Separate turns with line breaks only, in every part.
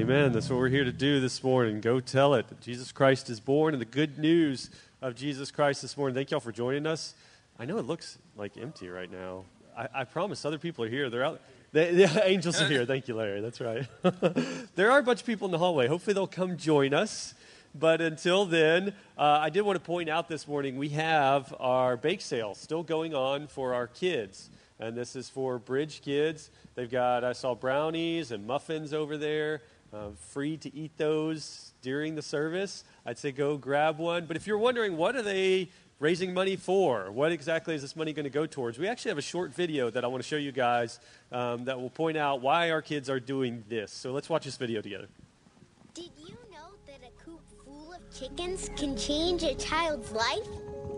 Amen. That's what we're here to do this morning. Go tell it that Jesus Christ is born, and the good news of Jesus Christ this morning. Thank y'all for joining us. I know it looks like empty right now. I promise other people are here. They're out. The angels are here. Thank you, Larry. That's right. There are a bunch of people in the hallway. Hopefully they'll come join us. But until then, I did want to point out this morning we have our bake sale still going on for our kids. And this is for Bridge kids. They've got, I saw brownies and muffins over there. Free to eat those during the service. I'd say go grab one. But if you're wondering, what are they raising money for? What exactly is this money going to go towards? We actually have a short video that I want to show you guys that will point out why our kids are doing this. So let's watch this video together.
Did you know that a coop full of chickens can change a child's life?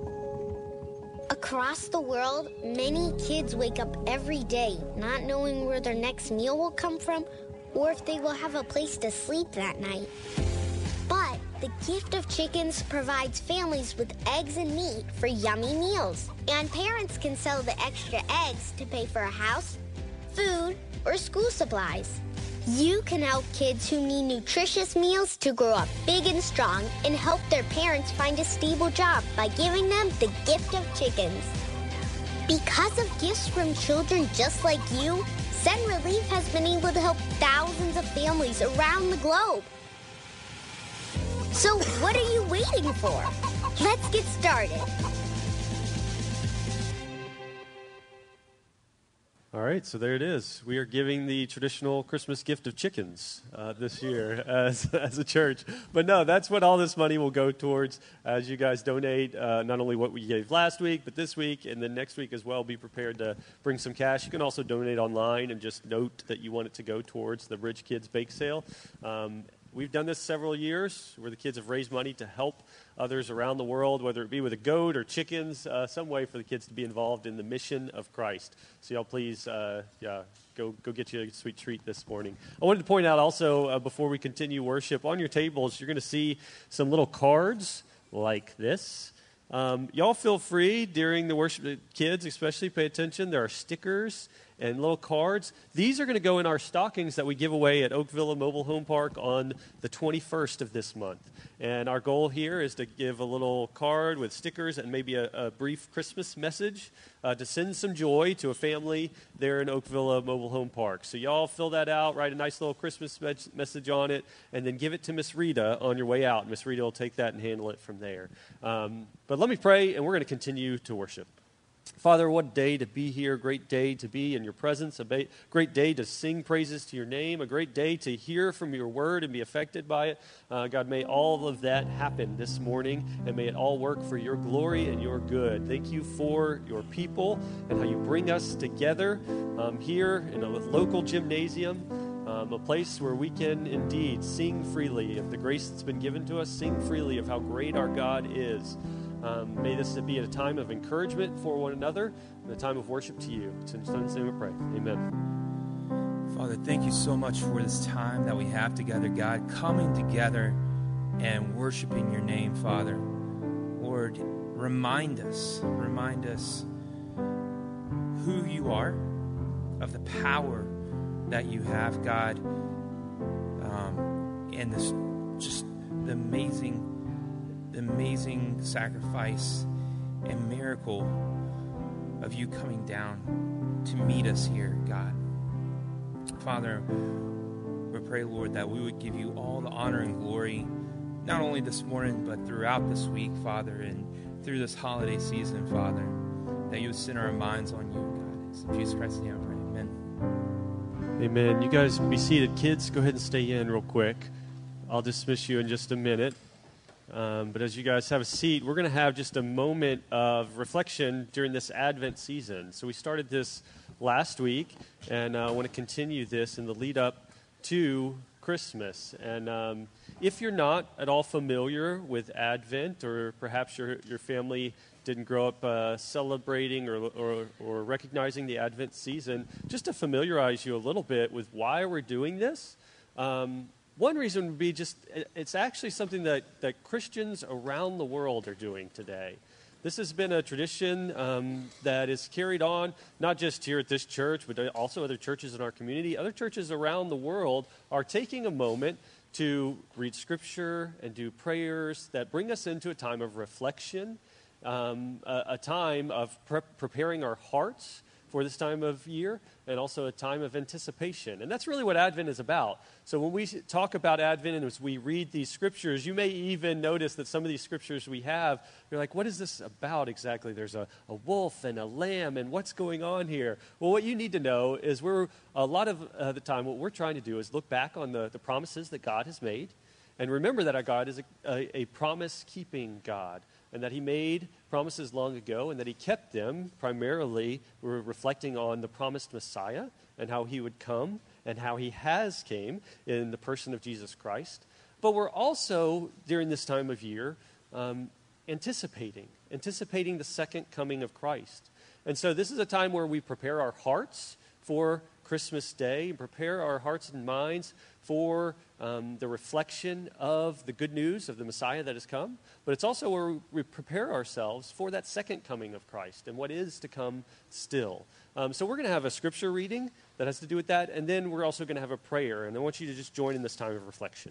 Across the world, many kids wake up every day not knowing where their next meal will come from or if they will have a place to sleep that night. But the gift of chickens provides families with eggs and meat for yummy meals. And parents can sell the extra eggs to pay for a house, food, or school supplies. You can help kids who need nutritious meals to grow up big and strong and help their parents find a stable job by giving them the gift of chickens. Because of gifts from children just like you, Send Relief has been able to help thousands of families around the globe. So what are you waiting for? Let's get started.
All right, so there it is. We are giving the traditional Christmas gift of chickens this year as a church. But no, that's what all this money will go towards as you guys donate, not only what we gave last week, but this week, and then next week as well. Be prepared to bring some cash. You can also donate online and just note that you want it to go towards the Bridge Kids Bake Sale. We've done this several years where the kids have raised money to help others around the world, whether it be with a goat or chickens, some way for the kids to be involved in the mission of Christ. So y'all please, go get you a sweet treat this morning. I wanted to point out also, before we continue worship, on your tables, you're going to see some little cards like this. Y'all feel free during the worship, kids especially, pay attention. There are stickers and little cards. These are going to go in our stockings that we give away at Oak Villa Mobile Home Park on the 21st of this month. And our goal here is to give a little card with stickers and maybe a brief Christmas message to send some joy to a family there in Oak Villa Mobile Home Park. So y'all fill that out, write a nice little Christmas message on it, and then give it to Miss Rita on your way out. Miss Rita will take that and handle it from there. But let me pray, and we're going to continue to worship. Father, what a day to be here, a great day to be in your presence, a great day to sing praises to your name, a great day to hear from your word and be affected by it. God, may all of that happen this morning, and may it all work for your glory and your good. Thank you for your people and how you bring us together here in a local gymnasium, a place where we can indeed sing freely of the grace that's been given to us, sing freely of how great our God is. May this be a time of encouragement for one another and a time of worship to you. It's in your Son's name we pray. Amen.
Father, thank you so much for this time that we have together, God, coming together and worshiping your name, Father. Lord, remind us who you are, of the power that you have, God, and this just the amazing sacrifice and miracle of you coming down to meet us here, God. Father, we pray, Lord, that we would give you all the honor and glory, not only this morning, but throughout this week, Father, and through this holiday season, Father, that you would center our minds on you, God. It's in Jesus Christ's name I pray. Amen.
Amen. You guys be seated. Kids, go ahead and stay in real quick. I'll dismiss you in just a minute. But as you guys have a seat, we're going to have just a moment of reflection during this Advent season. So we started this last week, and I want to continue this in the lead up to Christmas. And if you're not at all familiar with Advent, or perhaps your family didn't grow up celebrating or recognizing the Advent season, just to familiarize you a little bit with why we're doing this. One reason would be just it's actually something that Christians around the world are doing today. This has been a tradition that is carried on, not just here at this church, but also other churches in our community. Other churches around the world are taking a moment to read Scripture and do prayers that bring us into a time of reflection, a time of preparing our hearts for this time of year, and also a time of anticipation. And that's really what Advent is about. So when we talk about Advent and as we read these scriptures, you may even notice that some of these scriptures we have, you're like, what is this about exactly? There's a wolf and a lamb, and what's going on here? Well, what you need to know is a lot of the time, what we're trying to do is look back on the promises that God has made, and remember that our God is a promise-keeping God, and that he made promises long ago, and that he kept them. Primarily, we're reflecting on the promised Messiah and how he would come and how he has came in the person of Jesus Christ. But we're also, during this time of year, anticipating the second coming of Christ. And so this is a time where we prepare our hearts for Christmas Day, and prepare our hearts and minds for the reflection of the good news of the Messiah that has come. But it's also where we prepare ourselves for that second coming of Christ and what is to come still. So we're going to have a scripture reading that has to do with that, and then we're also going to have a prayer. And I want you to just join in this time of reflection.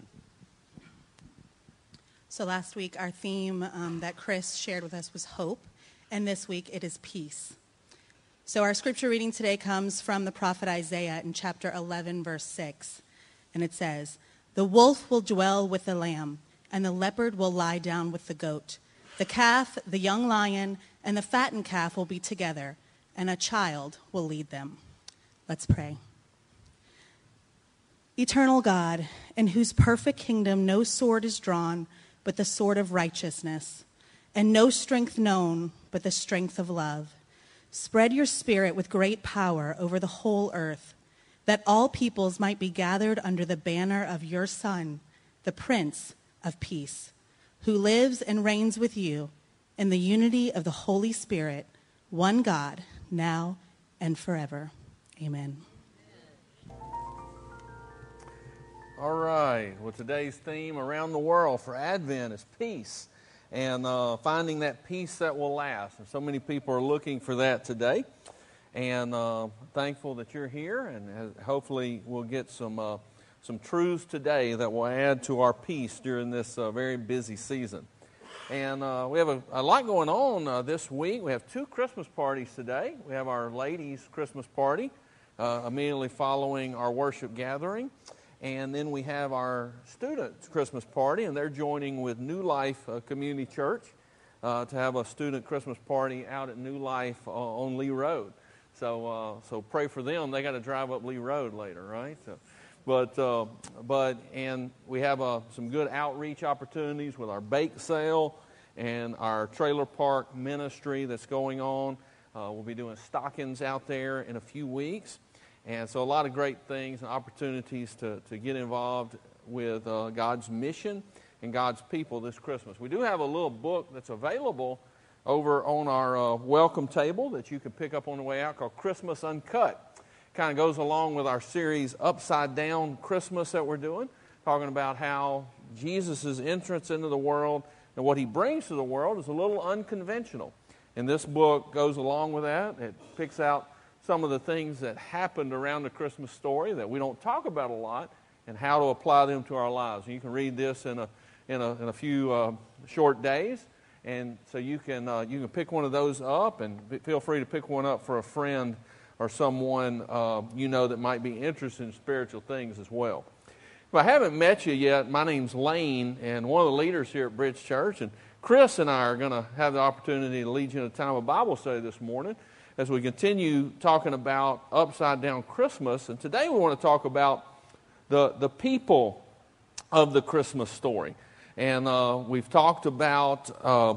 So last week, our theme that Chris shared with us was hope, and this week it is peace. So our scripture reading today comes from the prophet Isaiah in chapter 11, verse 6. And it says, "The wolf will dwell with the lamb, and the leopard will lie down with the goat. The calf, the young lion, and the fattened calf will be together, and a child will lead them." Let's pray. Eternal God, in whose perfect kingdom no sword is drawn but the sword of righteousness, and no strength known but the strength of love, spread your Spirit with great power over the whole earth, that all peoples might be gathered under the banner of your Son, the Prince of Peace, who lives and reigns with you in the unity of the Holy Spirit, one God, now and forever. Amen.
All right. Well, today's theme around the world for Advent is peace, and finding that peace that will last. And so many people are looking for that today. And thankful that you're here, and hopefully we'll get some truths today that will add to our peace during this very busy season. And we have a lot going on this week. We have 2 Christmas parties today. We have our ladies' Christmas party immediately following our worship gathering. And then we have our students' Christmas party, and they're joining with New Life Community Church to have a student Christmas party out at New Life on Lee Road. So pray for them. They got to drive up Lee Road later, right? And we have some good outreach opportunities with our bake sale and our trailer park ministry that's going on. We'll be doing stockings out there in a few weeks. And so a lot of great things and opportunities to get involved with God's mission and God's people this Christmas. We do have a little book that's available over on our welcome table that you can pick up on the way out called Christmas Uncut. Kind of goes along with our series Upside Down Christmas that we're doing, talking about how Jesus' entrance into the world and what he brings to the world is a little unconventional. And this book goes along with that. It picks out some of the things that happened around the Christmas story that we don't talk about a lot and how to apply them to our lives. And you can read this in a few short days. And so you can pick one of those up, and feel free to pick one up for a friend or someone that might be interested in spiritual things as well. If I haven't met you yet, my name's Lane, and one of the leaders here at Bridge Church. And Chris and I are going to have the opportunity to lead you in a time of Bible study this morning as we continue talking about Upside Down Christmas. And today we want to talk about the people of the Christmas story. And we've talked about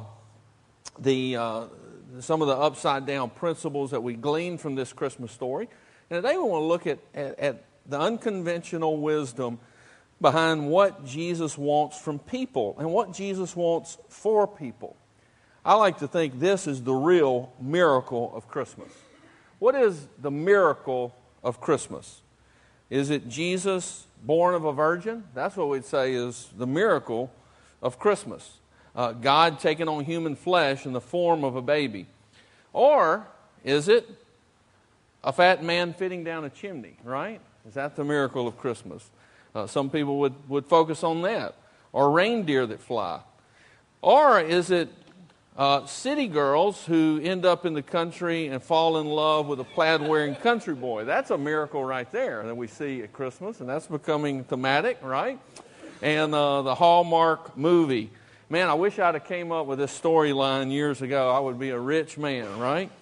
some of the upside down principles that we gleaned from this Christmas story. And today we want to look at the unconventional wisdom behind what Jesus wants from people and what Jesus wants for people. I like to think this is the real miracle of Christmas. What is the miracle of Christmas? Is it Jesus born of a virgin? That's what we'd say is the miracle of Christmas. God taking on human flesh in the form of a baby? Or is it a fat man fitting down a chimney, right? Is that the miracle of Christmas? Some people would focus on that. Or reindeer that fly. Or is it city girls who end up in the country and fall in love with a plaid-wearing country boy? That's a miracle right there that we see at Christmas, and that's becoming thematic, right? And the Hallmark movie. Man, I wish I'd have came up with this storyline years ago. I would be a rich man, right?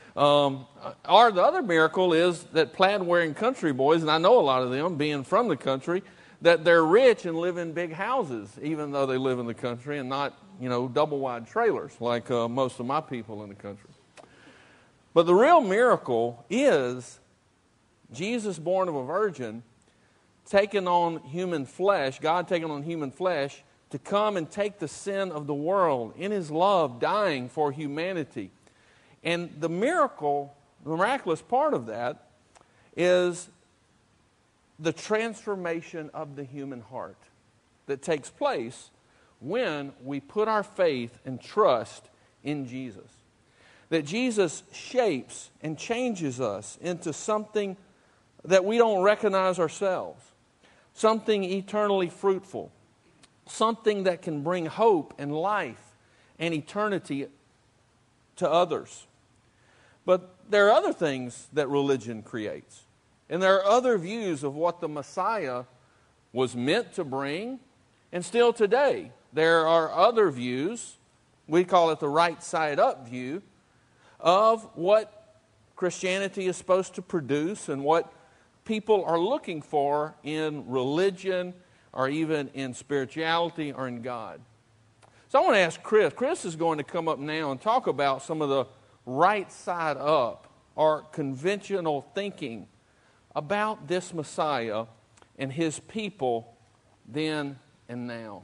Or the other miracle is that plaid-wearing country boys, and I know a lot of them, being from the country, that they're rich and live in big houses, even though they live in the country, and not, double-wide trailers like most of my people in the country. But the real miracle is Jesus, born of a virgin, taking on human flesh, God taking on human flesh, to come and take the sin of the world in His love, dying for humanity. And the miraculous part of that is the transformation of the human heart that takes place when we put our faith and trust in Jesus. That Jesus shapes and changes us into something that we don't recognize ourselves, something eternally fruitful, something that can bring hope and life and eternity to others. But there are other things that religion creates. And there are other views of what the Messiah was meant to bring. And still today, there are other views, we call it the right side up view, of what Christianity is supposed to produce and what people are looking for in religion or even in spirituality or in God. So I want to ask Chris. Chris is going to come up now and talk about some of the right side up or conventional thinking about this Messiah and His people then and now.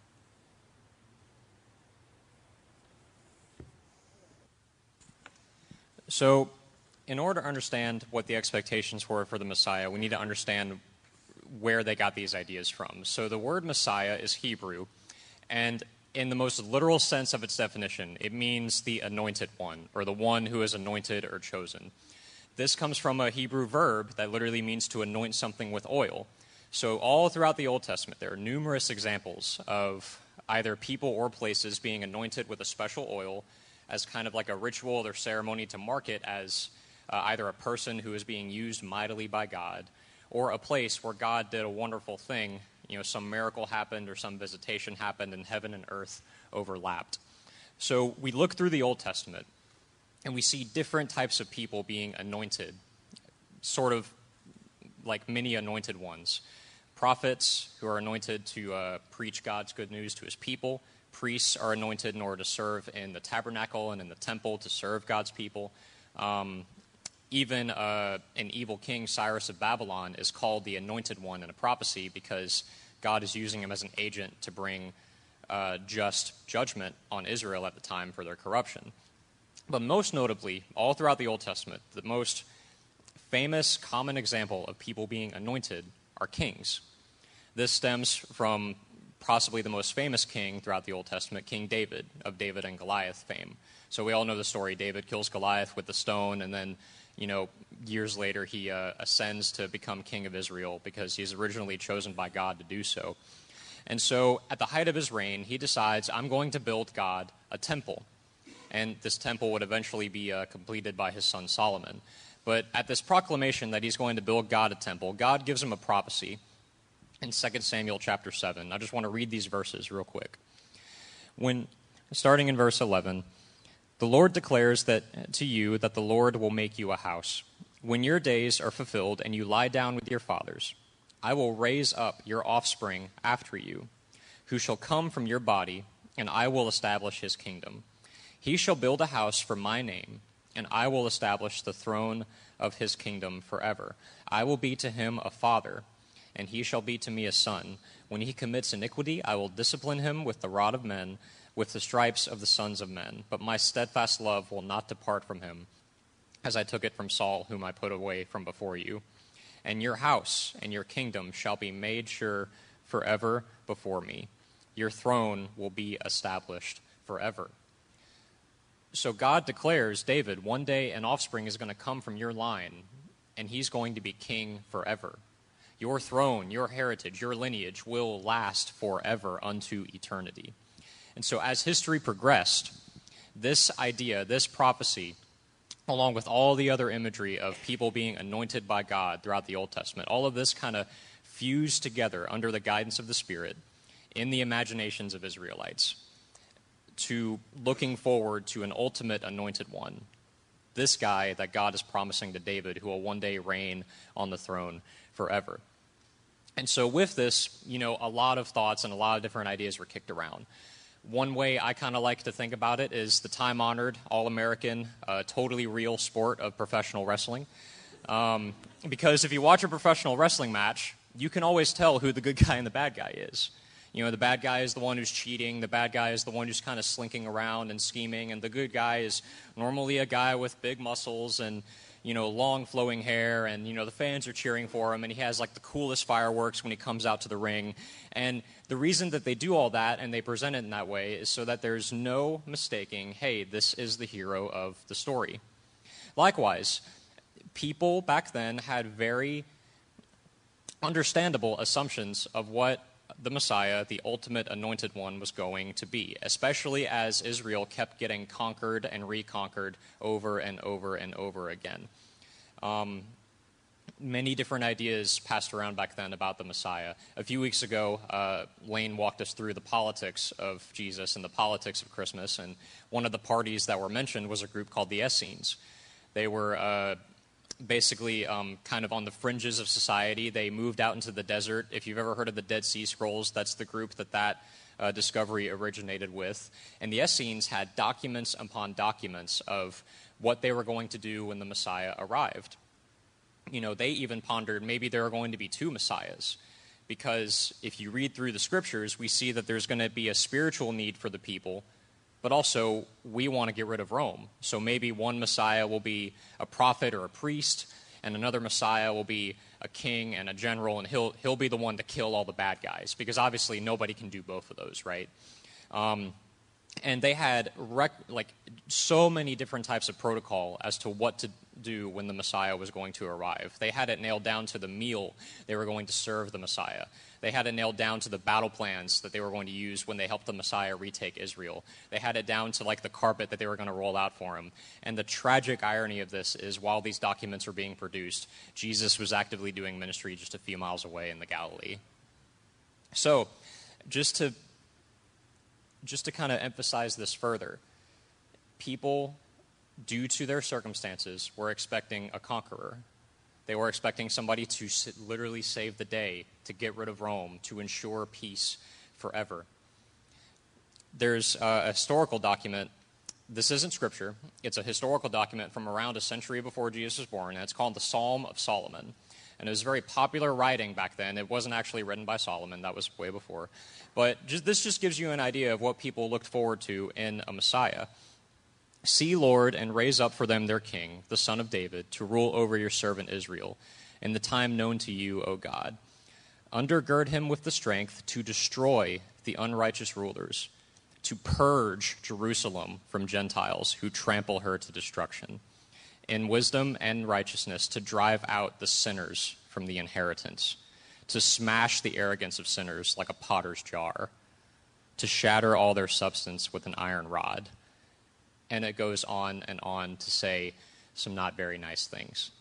So, in order to understand what the expectations were for the Messiah, we need to understand where they got these ideas from. So the word Messiah is Hebrew, and in the most literal sense of its definition, it means the anointed one, or the one who is anointed or chosen. This comes from a Hebrew verb that literally means to anoint something with oil. So all throughout the Old Testament, there are numerous examples of either people or places being anointed with a special oil as kind of like a ritual or ceremony to mark it as either a person who is being used mightily by God, or a place where God did a wonderful thing, some miracle happened or some visitation happened and heaven and earth overlapped. So we look through the Old Testament and we see different types of people being anointed, sort of like many anointed ones. Prophets who are anointed to preach God's good news to His people. Priests are anointed in order to serve in the tabernacle and in the temple to serve God's people. Even an evil king, Cyrus of Babylon, is called the Anointed One in a prophecy because God is using him as an agent to bring just judgment on Israel at the time for their corruption. But most notably, all throughout the Old Testament, the most famous common example of people being anointed are kings. This stems from possibly the most famous king throughout the Old Testament, King David, of David and Goliath fame. So we all know the story. David kills Goliath with the stone, and then years later, he ascends to become king of Israel because he's originally chosen by God to do so. And so at the height of his reign, he decides, I'm going to build God a temple. And this temple would eventually be completed by his son Solomon. But at this proclamation that he's going to build God a temple, God gives him a prophecy in 2 Samuel chapter 7. I just want to read these verses real quick. Starting in verse 11, the Lord declares that to you that the Lord will make you a house. When your days are fulfilled and you lie down with your fathers, I will raise up your offspring after you, who shall come from your body, and I will establish his kingdom. He shall build a house for my name, and I will establish the throne of his kingdom forever. I will be to him a father, and he shall be to me a son. When he commits iniquity, I will discipline him with the rod of men, with the stripes of the sons of men. But my steadfast love will not depart from him, as I took it from Saul, whom I put away from before you. And your house and your kingdom shall be made sure forever before me. Your throne will be established forever. So God declares, David, one day an offspring is going to come from your line, and he's going to be king forever. Your throne, your heritage, your lineage will last forever unto eternity. And so as history progressed, this idea, this prophecy, along with all the other imagery of people being anointed by God throughout the Old Testament, all of this kind of fused together under the guidance of the Spirit in the imaginations of Israelites, to looking forward to an ultimate anointed one, this guy that God is promising to David, who will one day reign on the throne forever. And so with this, a lot of thoughts and a lot of different ideas were kicked around. One way I kind of like to think about it is the time-honored, all-American, totally real sport of professional wrestling. Because if you watch a professional wrestling match, you can always tell who the good guy and the bad guy is. The bad guy is the one who's cheating. The bad guy is the one who's kind of slinking around and scheming. And the good guy is normally a guy with big muscles and, long flowing hair. And, the fans are cheering for him. And he has, like, the coolest fireworks when he comes out to the ring. And the reason that they do all that and they present it in that way is so that there's no mistaking, hey, this is the hero of the story. Likewise, people back then had very understandable assumptions of what the Messiah, the ultimate anointed one, was going to be, especially as Israel kept getting conquered and reconquered over and over and over again. Many different ideas passed around back then about the Messiah. A few weeks ago, Lane walked us through the politics of Jesus and the politics of Christmas, and one of the parties that were mentioned was a group called the Essenes. They were basically kind of on the fringes of society. They moved out into the desert. If you've ever heard of the Dead Sea Scrolls, that's the group that discovery originated with. And the Essenes had documents upon documents of what they were going to do when the Messiah arrived. They even pondered maybe there are going to be two Messiahs, because if you read through the scriptures, we see that there's going to be a spiritual need for the people, but also we want to get rid of Rome. So maybe one Messiah will be a prophet or a priest, and another Messiah will be a king and a general, and he'll be the one to kill all the bad guys, because obviously nobody can do both of those, right? And they had so many different types of protocol as to what to do when the Messiah was going to arrive. They had it nailed down to the meal they were going to serve the Messiah. They had it nailed down to the battle plans that they were going to use when they helped the Messiah retake Israel. They had it down to the carpet that they were going to roll out for him. And the tragic irony of this is, while these documents were being produced, Jesus was actively doing ministry just a few miles away in the Galilee. So, just to kind of emphasize this further, people, due to their circumstances, were expecting a conqueror. They were expecting somebody to literally save the day, to get rid of Rome, to ensure peace forever. There's a historical document. This isn't scripture. It's a historical document from around a century before Jesus was born, and it's called the Psalm of Solomon. And it was very popular writing back then. It wasn't actually written by Solomon. That was way before. But this just gives you an idea of what people looked forward to in a Messiah. See, Lord, and raise up for them their king, the son of David, to rule over your servant Israel, in the time known to you, O God. Undergird him with the strength to destroy the unrighteous rulers, to purge Jerusalem from Gentiles who trample her to destruction, in wisdom and righteousness to drive out the sinners from the inheritance, to smash the arrogance of sinners like a potter's jar, to shatter all their substance with an iron rod. And it goes on and on to say some not very nice things.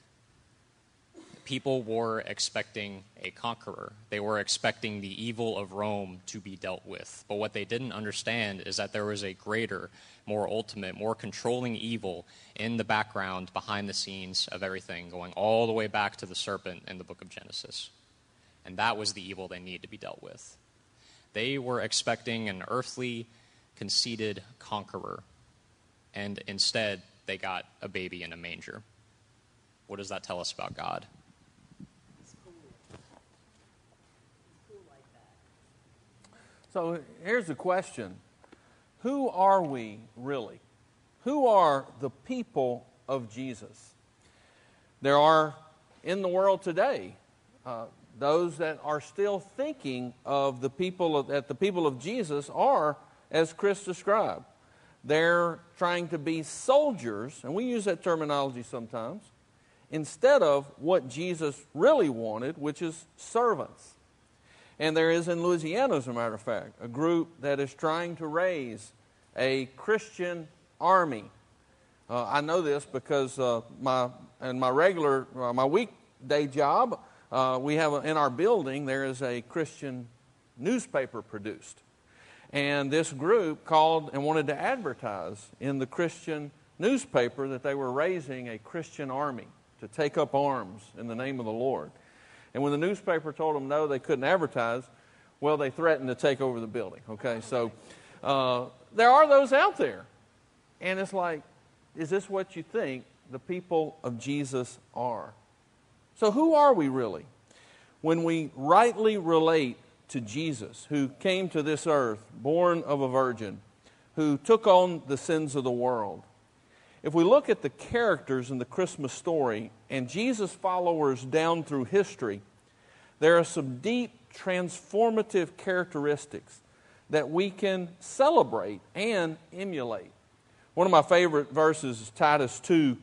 People were expecting a conqueror. They were expecting the evil of Rome to be dealt with. But what they didn't understand is that there was a greater, more ultimate, more controlling evil in the background, behind the scenes of everything, going all the way back to the serpent in the book of Genesis. And that was the evil they needed to be dealt with. They were expecting an earthly, conceited conqueror. And instead, they got a baby in a manger. What does that tell us about God?
So here's the question. Who are we really? Who are the people of Jesus? There are, in the world today, those that are still thinking of the people of Jesus are, as Chris described. They're trying to be soldiers, and we use that terminology sometimes, instead of what Jesus really wanted, which is servants. And there is in Louisiana, as a matter of fact, a group that is trying to raise a Christian army. I know this because my weekday job, we have in our building there is a Christian newspaper produced, and this group called and wanted to advertise in the Christian newspaper that they were raising a Christian army to take up arms in the name of the Lord. And when the newspaper told them no, they couldn't advertise, well, they threatened to take over the building. Okay, so there are those out there, and it's like, is this what you think the people of Jesus are? So who are we really? When we rightly relate to Jesus, who came to this earth, born of a virgin, who took on the sins of the world. If we look at the characters in the Christmas story and Jesus' followers down through history, there are some deep transformative characteristics that we can celebrate and emulate. One of my favorite verses is Titus 2,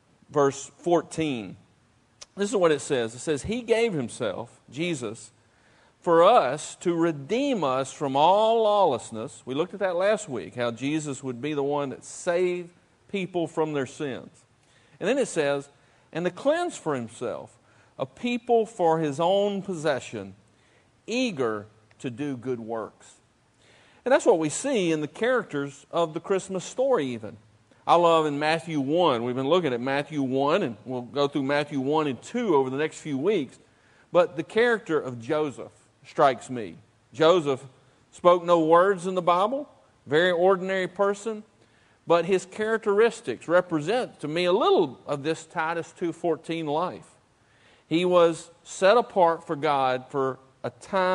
verse 14. This is what it says. It says, He gave Himself, Jesus, for us to redeem us from all lawlessness. We looked at that last week, how Jesus would be the one that saved people from their sins. And then it says, and to cleanse for Himself a people for His own possession, eager to do good works. And that's what we see in the characters of the Christmas story even. I love in Matthew 1, we've been looking at Matthew 1, and we'll go through Matthew 1 and 2 over the next few weeks. But the character of Joseph strikes me. Joseph spoke no words in the Bible, very ordinary person, but his characteristics represent to me a little of this Titus 2:14 life. He was set apart for God for a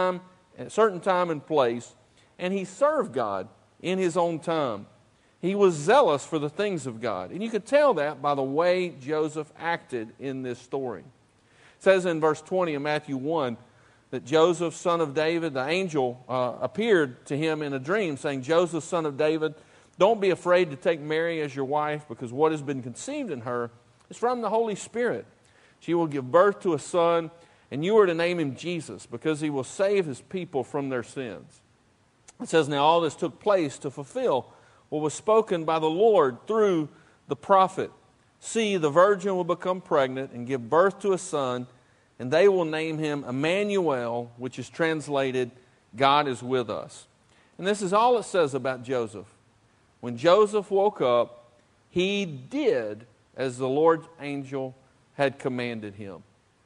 certain time and place, and he served God in his own time. He was zealous for the things of God. And you could tell that by the way Joseph acted in this story. It says in verse 20 of Matthew 1 that Joseph, son of David, the angel appeared to him in a dream saying, Joseph, son of David, don't be afraid to take Mary as your wife, because what has been conceived in her is from the Holy Spirit. She will give birth to a son, and you are to name him Jesus, because he will save his people from their sins. It says, now all this took place to fulfill what was spoken by the Lord through the prophet. See, the virgin will become pregnant and give birth to a son, and they will name him Emmanuel, which is translated, God is with us. And this is all it says about Joseph. When Joseph woke up, he did as the Lord's angel had commanded him.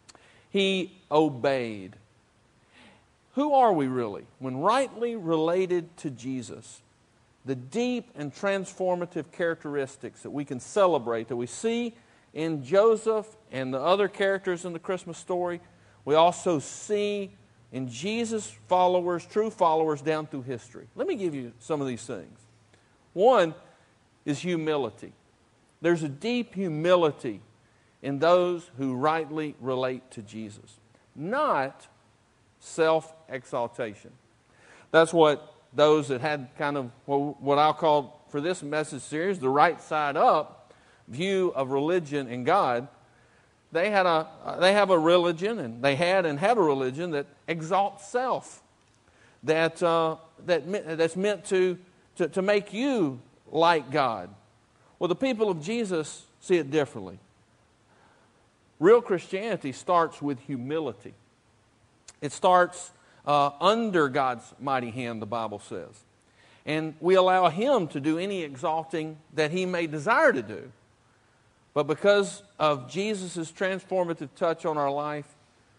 He obeyed. Who are we really? When rightly related to Jesus, the deep and transformative characteristics that we can celebrate, that we see in Joseph and the other characters in the Christmas story, we also see in Jesus' followers, true followers down through history. Let me give you some of these things. One is humility. There's a deep humility in those who rightly relate to Jesus, not self-exaltation. That's what those that had kind of what I'll call for this message series, the right side up view of religion and God, they have a religion, and they had and have a religion that exalts self, that's meant to make you like God. Well, the people of Jesus see it differently. Real Christianity starts with humility. It starts under God's mighty hand, the Bible says. And we allow Him to do any exalting that He may desire to do. But because of Jesus' transformative touch on our life,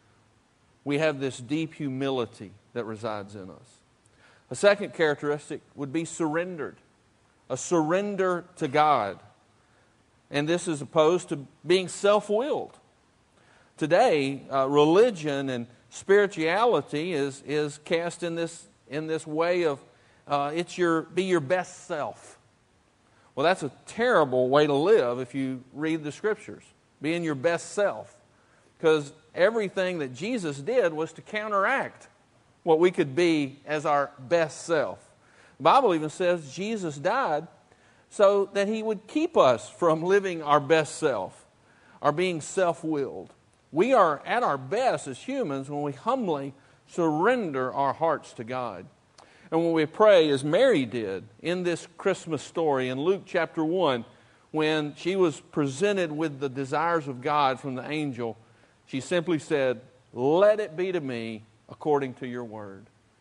we have this deep humility that resides in us. A second characteristic would be surrendered. A surrender to God. And this is opposed to being self-willed. Today, religion and spirituality is cast in this way of be your best self. Well, that's a terrible way to live if you read the Scriptures. Being your best self. Because everything that Jesus did was to counteract what we could be as our best self. The Bible even says Jesus died so that he would keep us from living our best self, or being self-willed. We are at our best as humans when we humbly surrender our hearts to God. And when we pray, as Mary did in this Christmas story in Luke chapter 1, when she was presented with the desires of God from the angel, she simply said, "Let it be to me according to your word."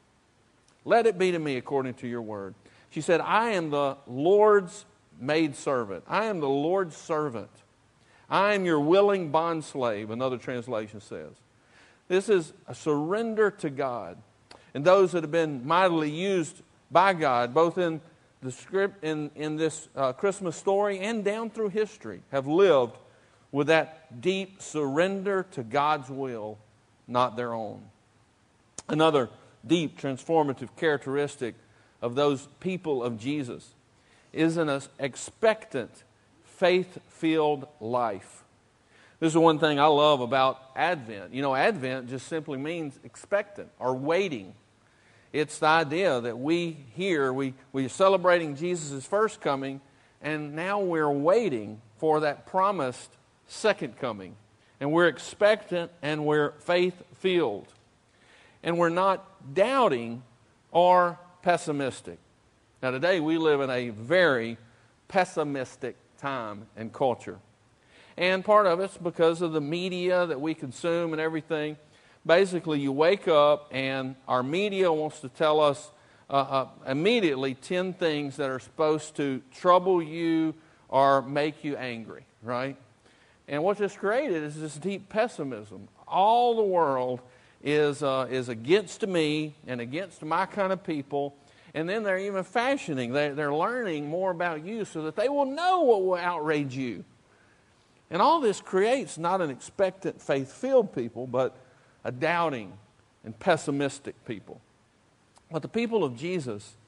Let it be to me according to your word. She said, "I am the Lord's maidservant. I am the Lord's servant. I am your willing bondslave," another translation says. This is a surrender to God. And those that have been mightily used by God, both in the script, in this Christmas story and down through history, have lived with that deep surrender to God's will, not their own. Another deep transformative characteristic of those people of Jesus is an expectant, faith-filled life. This is the one thing I love about Advent. You know, Advent just simply means expectant or waiting. It's the idea that we're celebrating Jesus' first coming, and now we're waiting for that promised second coming. And we're expectant and we're faith-filled. And we're not doubting or pessimistic. Now today we live in a very pessimistic time and culture. And part of it's because of the media that we consume and everything. Basically, you wake up and our media wants to tell us immediately 10 things that are supposed to trouble you or make you angry, right? And what this created is this deep pessimism. All the world is against me and against my kind of people. And then they're even fashioning. They're learning more about you so that they will know what will outrage you. And all this creates not an expectant, faith-filled people, but a doubting and pessimistic people. But the people of Jesus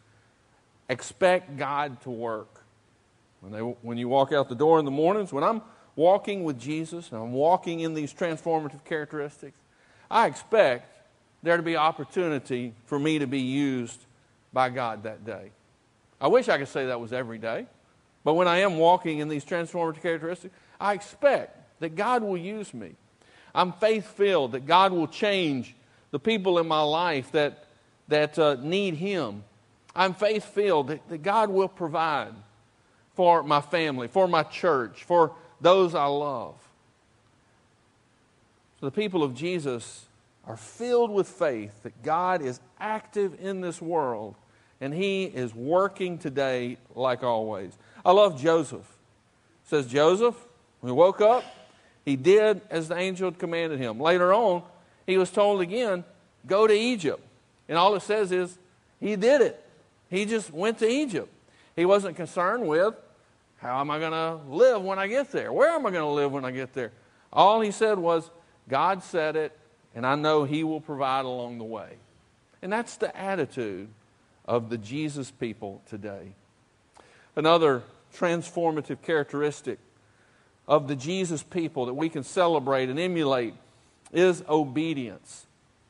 expect God to work. When you walk out the door in the mornings, when I'm walking with Jesus and I'm walking in these transformative characteristics, I expect there to be opportunity for me to be used by God that day. I wish I could say that was every day, but when I am walking in these transformative characteristics, I expect that God will use me. I'm faith-filled that God will change the people in my life that need Him. I'm faith-filled that God will provide for my family, for my church, for those I love. So the people of Jesus are filled with faith that God is active in this world and He is working today like always. I love Joseph. It says Joseph, when he woke up, he did as the angel had commanded him. Later on, he was told again, go to Egypt. And all it says is, he did it. He just went to Egypt. He wasn't concerned with, how am I going to live when I get there? Where am I going to live when I get there? All he said was, God said it, and I know He will provide along the way. And that's the attitude of the Jesus people today. Another transformative characteristic of the Jesus people that we can celebrate and emulate is obedience.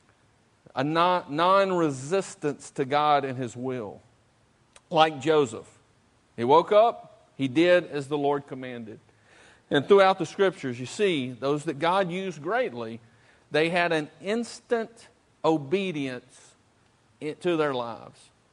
A non-resistance to God and His will. Like Joseph. He woke up, he did as the Lord commanded. And throughout the Scriptures, you see, those that God used greatly, they had an instant obedience to their lives.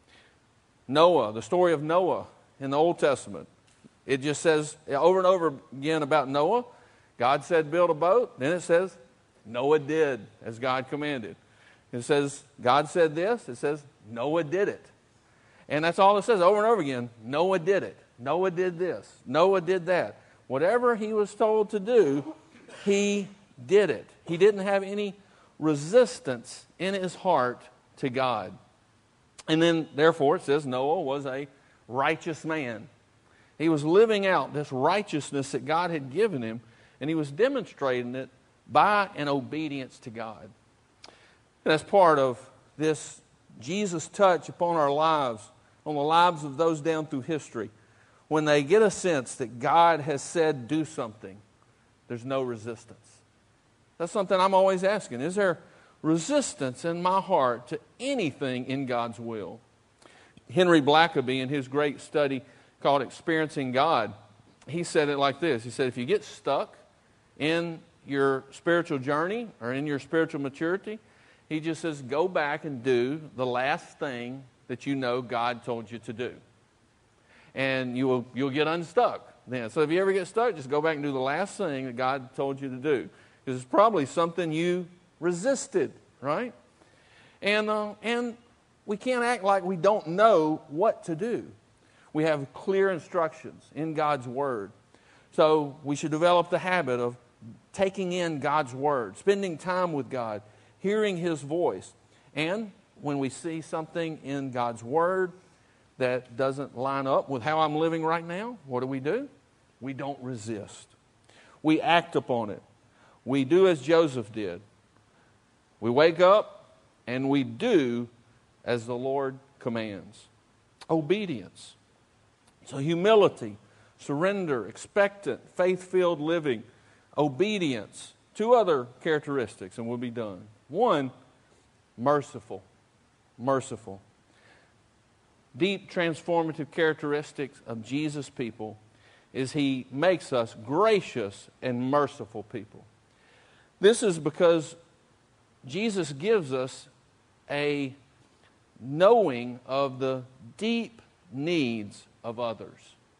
Noah, the story of Noah in the Old Testament. It just says over and over again about Noah. God said build a boat. Then it says Noah did as God commanded. It says God said this. It says Noah did it. And that's all it says over and over again. Noah did it. Noah did this. Noah did that. Whatever he was told to do, he did it. He didn't have any resistance in his heart to God. And then, therefore, it says Noah was a righteous man. He was living out this righteousness that God had given him, and he was demonstrating it by an obedience to God. And as part of this Jesus touch upon our lives, on the lives of those down through history, when they get a sense that God has said do something, there's no resistance. That's something I'm always asking. Is there resistance in my heart to anything in God's will? Henry Blackaby, in his great study called Experiencing God, he said it like this. He said, if you get stuck in your spiritual journey or in your spiritual maturity, he just says, go back and do the last thing that you know God told you to do. And you'll get unstuck then. So if you ever get stuck, just go back and do the last thing that God told you to do. Because it's probably something you resisted, right? And we can't act like we don't know what to do. We have clear instructions in God's Word. So we should develop the habit of taking in God's Word, spending time with God, hearing His voice. And when we see something in God's Word that doesn't line up with how I'm living right now, what do? We don't resist. We act upon it. We do as Joseph did. We wake up and we do as the Lord commands. Obedience. So humility, surrender, expectant, faith-filled living, obedience. Two other characteristics and we'll be done. One, merciful. Merciful. Deep transformative characteristics of Jesus' people is He makes us gracious and merciful people. This is because Jesus gives us a knowing of the deep needs of others.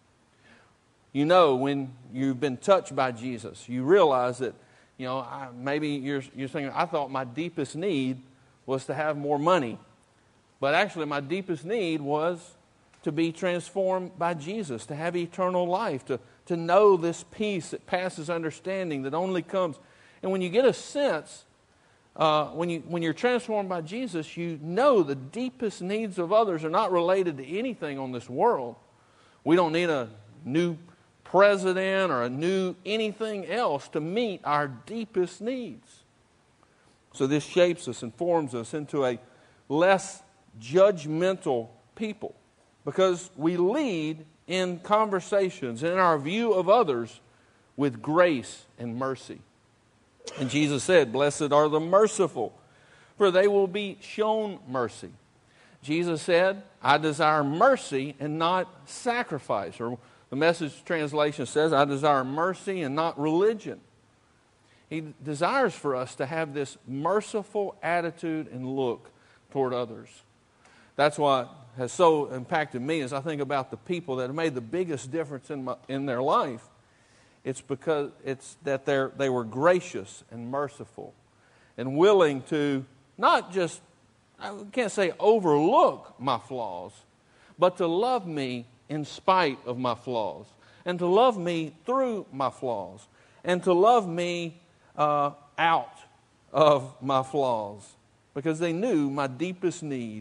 You know, when you've been touched by Jesus, you realize that, maybe you're thinking, I thought my deepest need was to have more money. But actually, my deepest need was to be transformed by Jesus, to have eternal life, to know this peace that passes understanding that only comes. And when you get a sense, when you're transformed by Jesus, you know the deepest needs of others are not related to anything on this world. We don't need a new president or a new anything else to meet our deepest needs. So this shapes us and forms us into a less judgmental people because we lead in conversations and in our view of others with grace and mercy. And Jesus said, blessed are the merciful, for they will be shown mercy. Jesus said, I desire mercy and not sacrifice. Or the Message translation says, I desire mercy and not religion. He desires for us to have this merciful attitude and look toward others. That's what has so impacted me as I think about the people that have made the biggest difference in their life. It's because they were gracious and merciful and willing to not just, I can't say overlook my flaws, but to love me in spite of my flaws and to love me through my flaws and to love me out of my flaws because they knew my deepest need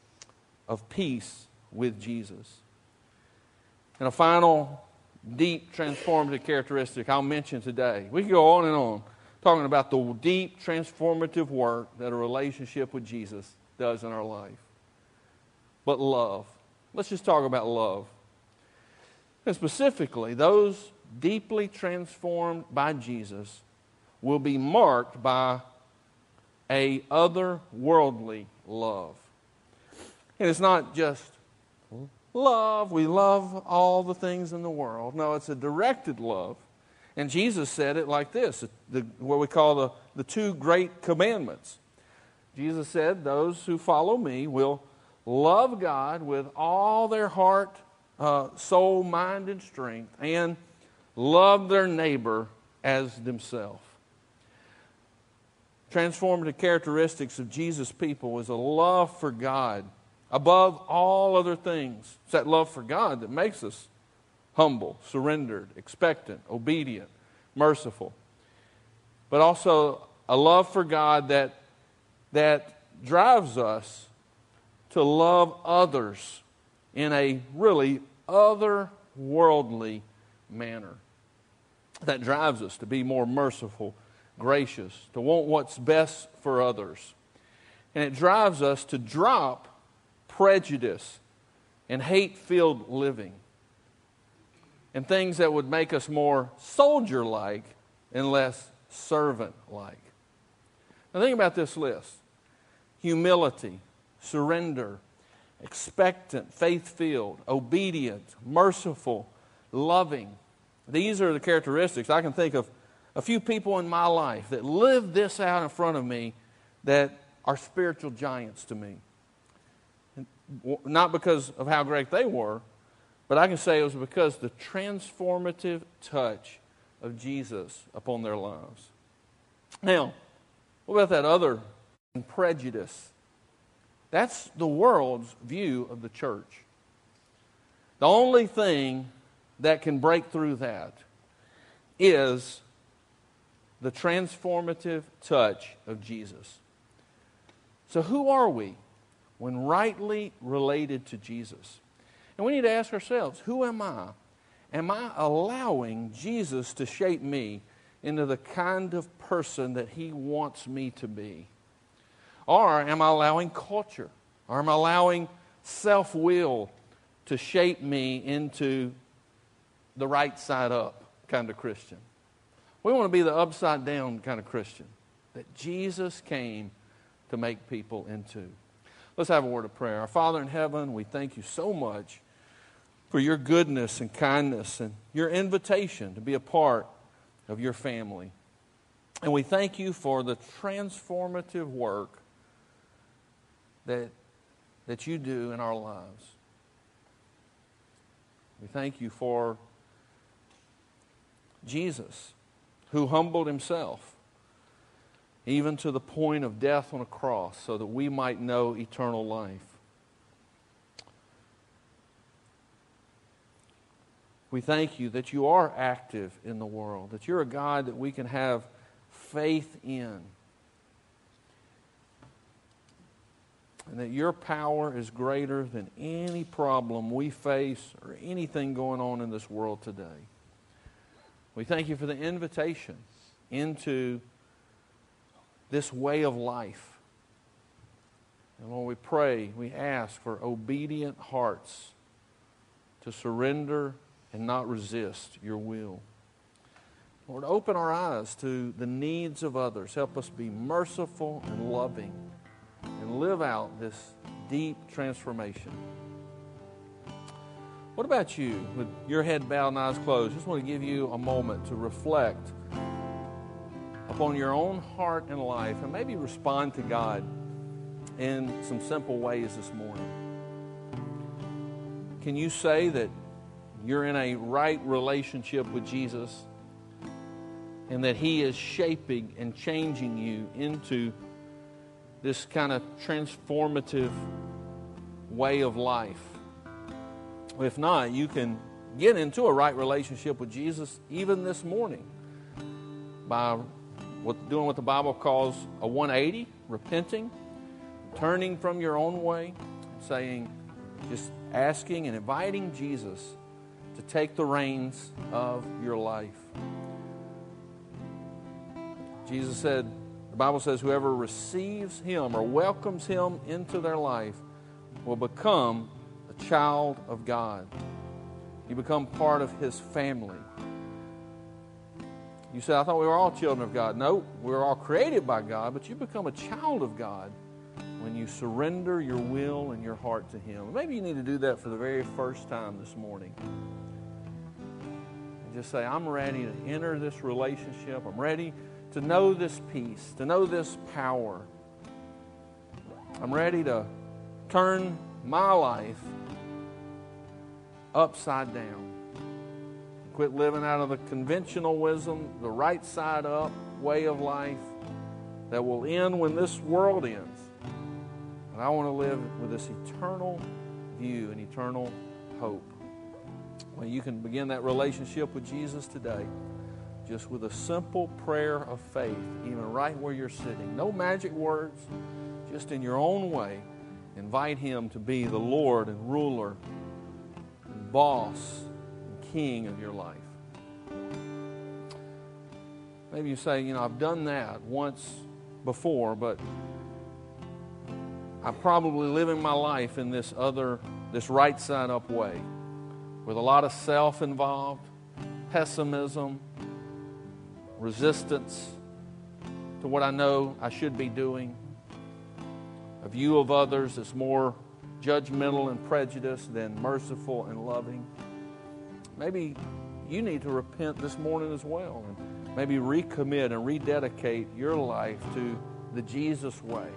of peace with Jesus. And a final deep transformative characteristic I'll mention today. We can go on and on talking about the deep transformative work that a relationship with Jesus does in our life. But love. Let's just talk about love. And specifically, those deeply transformed by Jesus will be marked by a otherworldly love. And it's not just love. We love all the things in the world. No, it's a directed love. And Jesus said it like this, what we call the two great commandments. Jesus said, those who follow me will love God with all their heart, soul, mind, and strength, and love their neighbor as themselves. Transformative characteristics of Jesus' people is a love for God above all other things. It's that love for God that makes us humble, surrendered, expectant, obedient, merciful. But also a love for God that drives us to love others in a really otherworldly manner. That drives us to be more merciful, gracious, to want what's best for others. And it drives us to drop prejudice and hate-filled living and things that would make us more soldier-like and less servant-like. Now think about this list. Humility, surrender, expectant, faith-filled, obedient, merciful, loving. These are the characteristics. I can think of a few people in my life that live this out in front of me that are spiritual giants to me. Not because of how great they were, but I can say it was because the transformative touch of Jesus upon their lives. Now, what about that other prejudice? That's the world's view of the church. The only thing that can break through that is the transformative touch of Jesus. So who are we when rightly related to Jesus? And we need to ask ourselves, who am I? Am I allowing Jesus to shape me into the kind of person that He wants me to be? Or am I allowing culture? Or am I allowing self-will to shape me into the right side up kind of Christian? We want to be the upside down kind of Christian that Jesus came to make people into. Let's have a word of prayer. Our Father in heaven, we thank you so much for your goodness and kindness and your invitation to be a part of your family. And we thank you for the transformative work that you do in our lives. We thank you for Jesus, who humbled himself even to the point of death on a cross so that we might know eternal life. We thank you that you are active in the world, that you're a God that we can have faith in, and that your power is greater than any problem we face or anything going on in this world today. We thank you for the invitation into this way of life. And when we pray, we ask for obedient hearts to surrender and not resist your will. Lord, open our eyes to the needs of others. Help us be merciful and loving and live out this deep transformation. What about you? With your head bowed and eyes closed, just want to give you a moment to reflect upon your own heart and life and maybe respond to God in some simple ways this morning. Can you say that you're in a right relationship with Jesus and that He is shaping and changing you into this kind of transformative way of life? If not, you can get into a right relationship with Jesus even this morning by doing what the Bible calls a 180, repenting, turning from your own way, saying, just asking and inviting Jesus to take the reins of your life. Jesus said, the Bible says, whoever receives Him or welcomes Him into their life will become a child of God. You become part of His family. You say, I thought we were all children of God. No, we're all created by God, but you become a child of God when you surrender your will and your heart to Him. Maybe you need to do that for the very first time this morning. And just say, I'm ready to enter this relationship. I'm ready to know this peace, to know this power. I'm ready to turn my life upside down. Quit living out of the conventional wisdom, the right side up way of life that will end when this world ends. And I want to live with this eternal view and eternal hope. Well, you can begin that relationship with Jesus today just with a simple prayer of faith, even right where you're sitting. No magic words, just in your own way. Invite Him to be the Lord and ruler and boss and king of your life. Maybe you say, I've done that once before, but I'm probably living my life in this right side up way with a lot of self involved, pessimism, resistance to what I know I should be doing, a view of others that's more judgmental and prejudiced than merciful and loving. Maybe you need to repent this morning as well, and maybe recommit and rededicate your life to the Jesus way.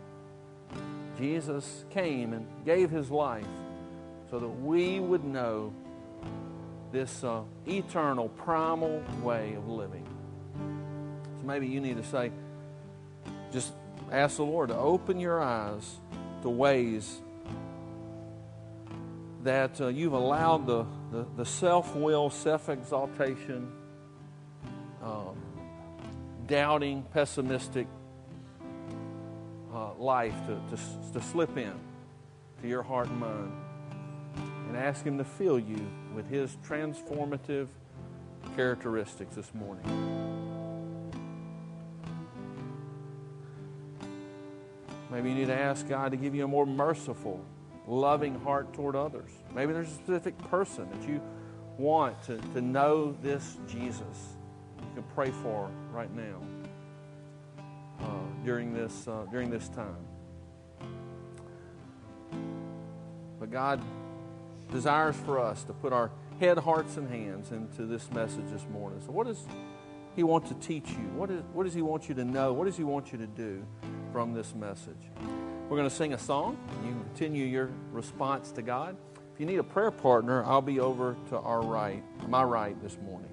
Jesus came and gave His life so that we would know this eternal, primal way of living. So maybe you need to say, just ask the Lord to open your eyes to ways that you've allowed the self-will, self-exaltation, doubting, pessimistic life to slip in to your heart and mind, and ask Him to fill you with His transformative characteristics this morning. Maybe you need to ask God to give you a more merciful, loving heart toward others. Maybe there's a specific person that you want to know this Jesus. You can pray for right now during this time. But God desires for us to put our head, hearts, and hands into this message this morning. So what does He want to teach you? What does He want you to know? What does He want you to do from this message? We're going to sing a song. You can continue your response to God. If you need a prayer partner, I'll be over to my right this morning.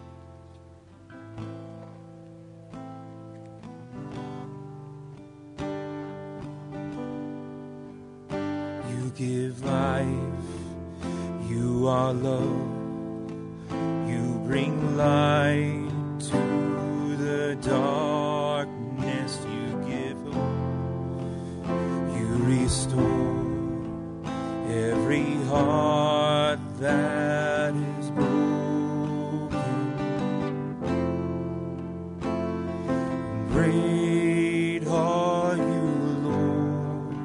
You give life, you are love, you bring light to the darkness, you give hope, you restore every heart that is broken. Great are you, Lord.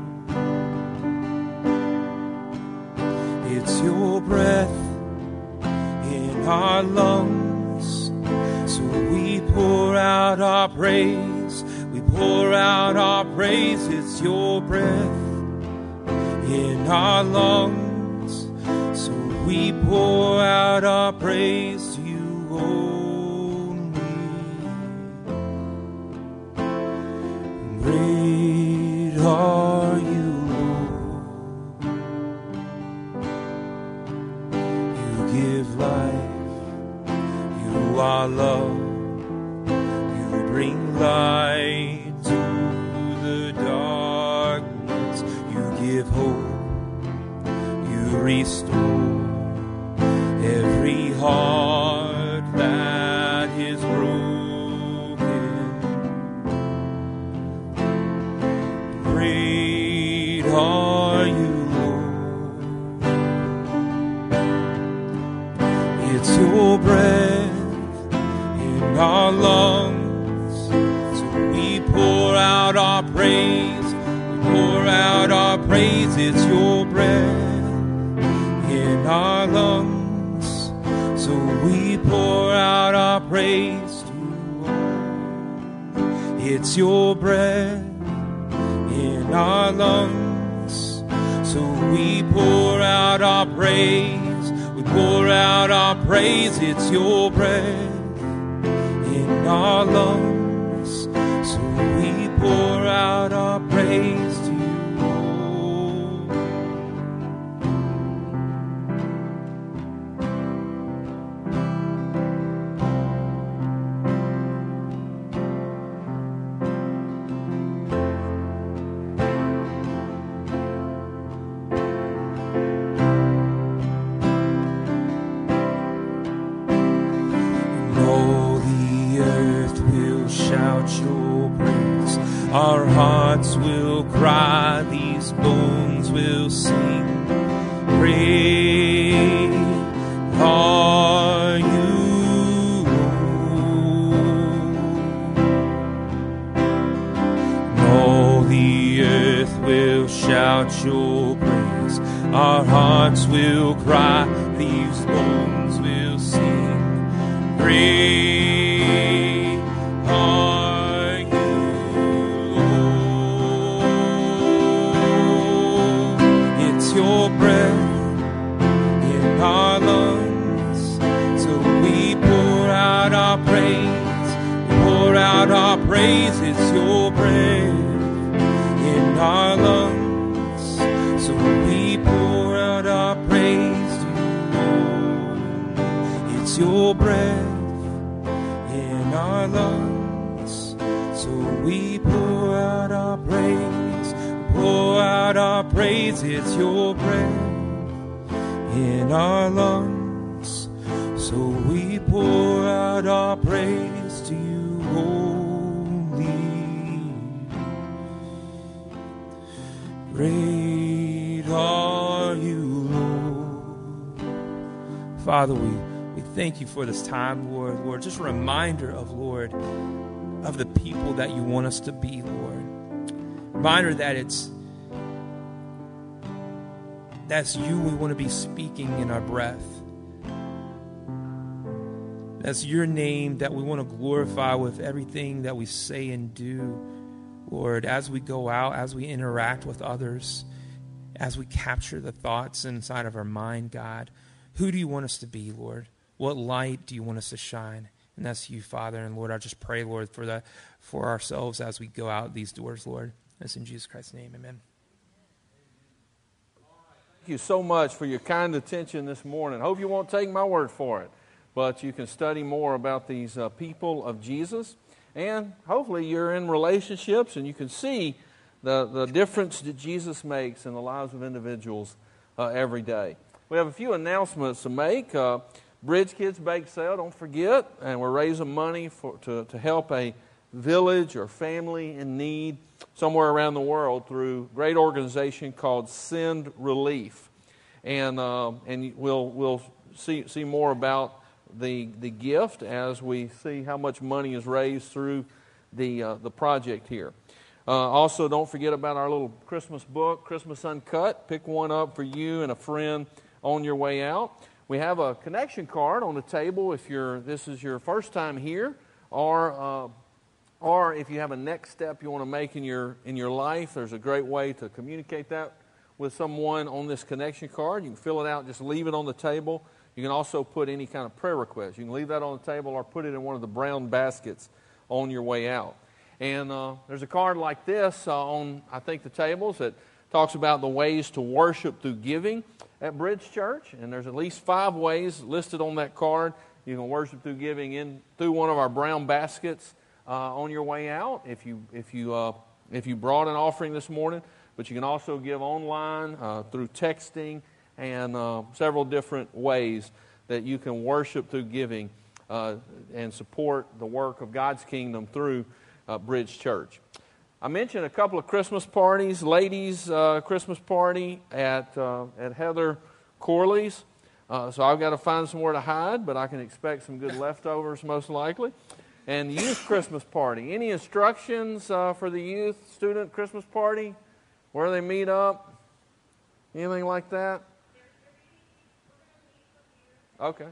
It's your breath in our lungs, so we pour out our praise. We pour out our praise. It's your breath in our lungs, so we pour out our praise to you only. Great are you, Lord. You give life, you are love, you bring light to the darkness, you give hope, you restore every heart that is broken. Great are you, Lord. It's your breath in our lungs, so we pour out our praise. We pour out our praise. It's your breath in our lungs, so we pour out our praise to you. It's your breath in our lungs, so we pour out our praise. We pour out our praise. It's your breath in our lungs, so we pour out our praise to you. Our hearts will cry, these bones will sing. Great are you, Lord. All the earth will shout your praise. Our hearts will cry, these bones will sing. Great praise is your breath in our lungs. So we pour out our praise to you. It's your breath in our lungs. So we pour out our praise. Pour out our praise. It's your breath in our lungs. So we pour out our praise to you, holy. Great are you, Lord. Father, we thank you for this time, Lord. Lord, just a reminder of, Lord, of the people that you want us to be, Lord. Reminder that that's you we want to be speaking in our breath. That's your name that we want to glorify with everything that we say and do, Lord, as we go out, as we interact with others, as we capture the thoughts inside of our mind, God. Who do you want us to be, Lord? What light do you want us to shine? And that's you, Father. And Lord, I just pray, Lord, for that for ourselves as we go out these doors, Lord. That's in Jesus Christ's name, amen.
Thank you so much for your kind attention this morning. Hope you won't take my word for it, but you can study more about these people of Jesus, and hopefully you're in relationships and you can see the difference that Jesus makes in the lives of individuals every day. We have a few announcements to make. Bridge Kids Bake Sale, don't forget, and we're raising money to help a village or family in need somewhere around the world through a great organization called Send Relief, and we'll see more about the gift as we see how much money is raised through the project here. Also, don't forget about our little Christmas book, Christmas Uncut. Pick one up for you and a friend on your way out. We have a connection card on the table if this is your first time here, or if you have a next step you want to make in your life. There's a great way to communicate that with someone on this connection card. You can fill it out, just leave it on the table. You can also put any kind of prayer request. You can leave that on the table or put it in one of the brown baskets on your way out. And there's a card like this on, I think, the tables that talks about the ways to worship through giving at Bridge Church. And there's at least 5 ways listed on that card. You can worship through giving through one of our brown baskets on your way out if you brought an offering this morning. But you can also give online through texting and several different ways that you can worship through giving and support the work of God's kingdom through Bridge Church. I mentioned a couple of Christmas parties, ladies' Christmas party at Heather Corley's. So I've got to find somewhere to hide, but I can expect some good leftovers most likely. And youth Christmas party. Any instructions for the youth student Christmas party? Where they meet up? Anything like that? Okay.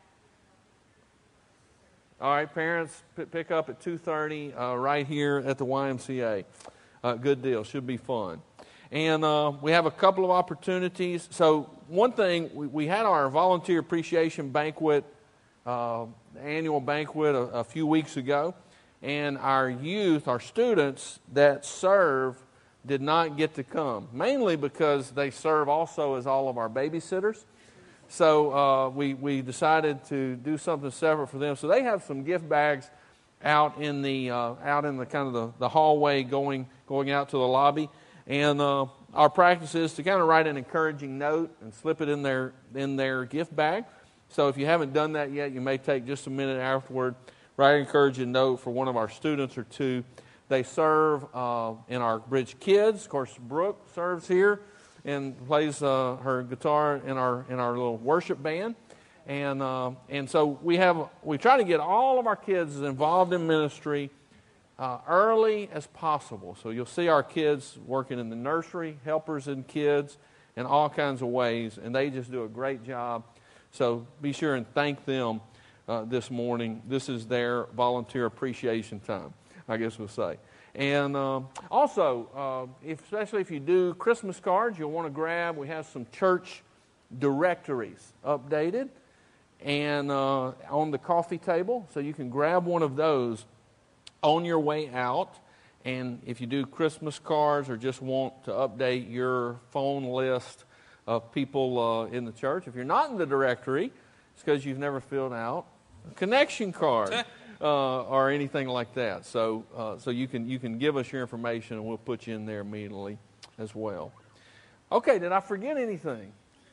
All right, parents, pick up at 2:30 right here at the YMCA. Good deal. Should be fun. And we have a couple of opportunities. So one thing, we had our volunteer appreciation banquet, annual banquet a few weeks ago. And our youth, our students that serve, did not get to come. Mainly because they serve also as all of our babysitters. So we decided to do something separate for them. So they have some gift bags out in the kind of the hallway going out to the lobby. And our practice is to kind of write an encouraging note and slip it in their gift bag. So if you haven't done that yet, you may take just a minute afterward, write an encouraging note for one of our students or two. They serve in our Bridge Kids. Of course, Brooke serves here and plays her guitar in our little worship band, and so we try to get all of our kids involved in ministry early as possible. So you'll see our kids working in the nursery, helpers and kids, in all kinds of ways, and they just do a great job. So be sure and thank them this morning. This is their volunteer appreciation time, I guess we'll say. And also, especially if you do Christmas cards, you'll want to grab, we have some church directories updated and on the coffee table, so you can grab one of those. on your way out. And if you do Christmas cards or just want to update your phone list of people in the church, if you're not in the directory, it's because you've never filled out a connection card or anything like that. So you can give us your information, and we'll put you in there immediately as well. Okay, did I forget anything?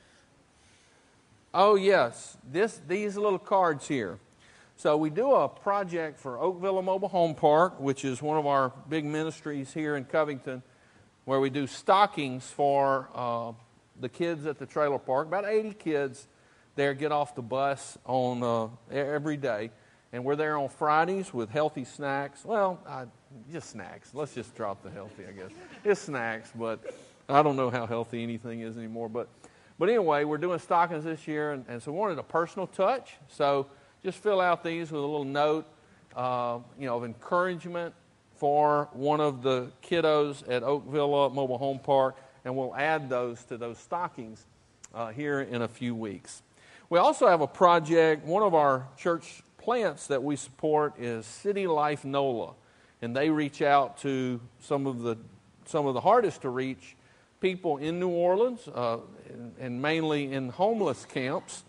Oh, yes, these little cards here. So we do a project for Oak Villa Mobile Home Park, which is one of our big ministries here in Covington, where we do stockings for the kids at the trailer park. About 80 kids there get off the bus on every day. And we're there on Fridays with healthy snacks. Well, just snacks. Let's just drop the healthy, I guess. It's snacks, but I don't know how healthy anything is anymore. But anyway, we're doing stockings this year, and so we wanted a personal touch. So just fill out these with a little note, of encouragement for one of the kiddos at Oak Villa Mobile Home Park, and we'll add those to those stockings here in a few weeks. We also have a project. One of our church plants that we support is City Life NOLA, and they reach out to some of the hardest to reach people in New Orleans, and mainly in homeless camps.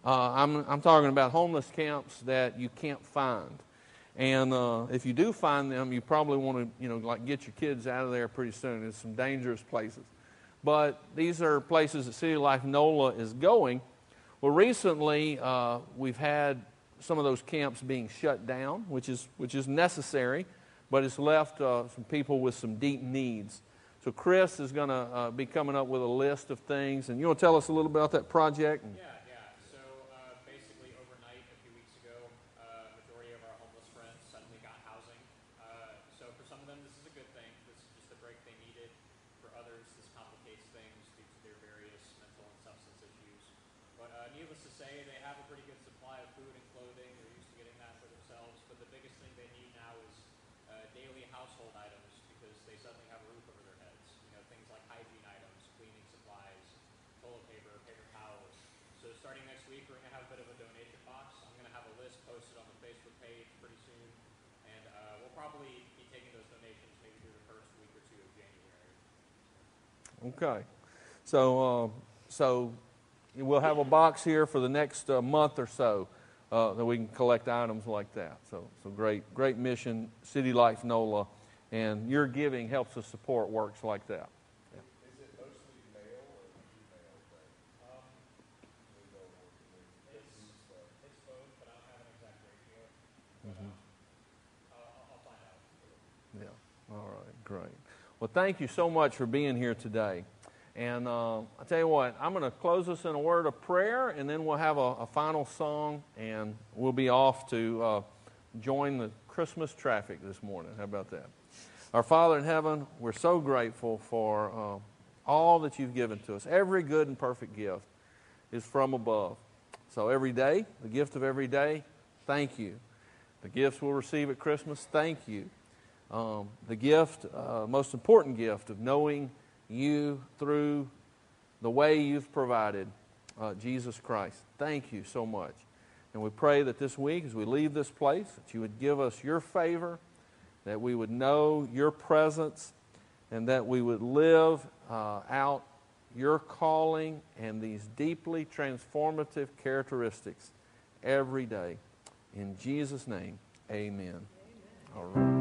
I'm talking about homeless camps that you can't find. And if you do find them, you probably want to, get your kids out of there pretty soon. It's some dangerous places. But these are places that City Life NOLA is going. Well, recently we've had some of those camps being shut down, which is necessary, but it's left some people with some deep needs. So Chris is going to be coming up with a list of things, and you want to tell us a little about that project?
Yeah. So basically overnight a few weeks ago, majority of our homeless friends suddenly got housing. So for some of them this is a good thing. This is just the break they needed. For others this complicates things due to their various mental and substance issues. But needless to say, they have a pretty good supply of food and clothing. They're used to getting that for themselves. But the biggest thing they need now is daily household items, because they suddenly have a roof over their heads. Things like hygiene items, cleaning supplies, toilet paper, paper towels. So starting next week, we're going to have a bit of a donation box. I'm going to have a list posted on the Facebook page pretty soon. And we'll probably be taking those donations maybe through the first week or two of January.
Okay. So we'll have a box here for the next month or so that we can collect items like that. So great mission, City Life NOLA, and your giving helps us support works like that. Yeah.
Is it mostly male or female?
It's both, but I don't have an exact ratio. I'll find out.
Yeah. All right. Great. Well, thank you so much for being here today. And I'll tell you what, I'm going to close us in a word of prayer, and then we'll have a final song, and we'll be off to join the Christmas traffic this morning. How about that? Our Father in heaven, we're so grateful for all that you've given to us. Every good and perfect gift is from above. So every day, the gift of every day, thank you. The gifts we'll receive at Christmas, thank you. The gift, most important gift of knowing you through the way you've provided, Jesus Christ. Thank you so much. And we pray that this week, as we leave this place, that you would give us your favor, that we would know your presence, and that we would live out your calling and these deeply transformative characteristics every day. In Jesus' name, amen. All right.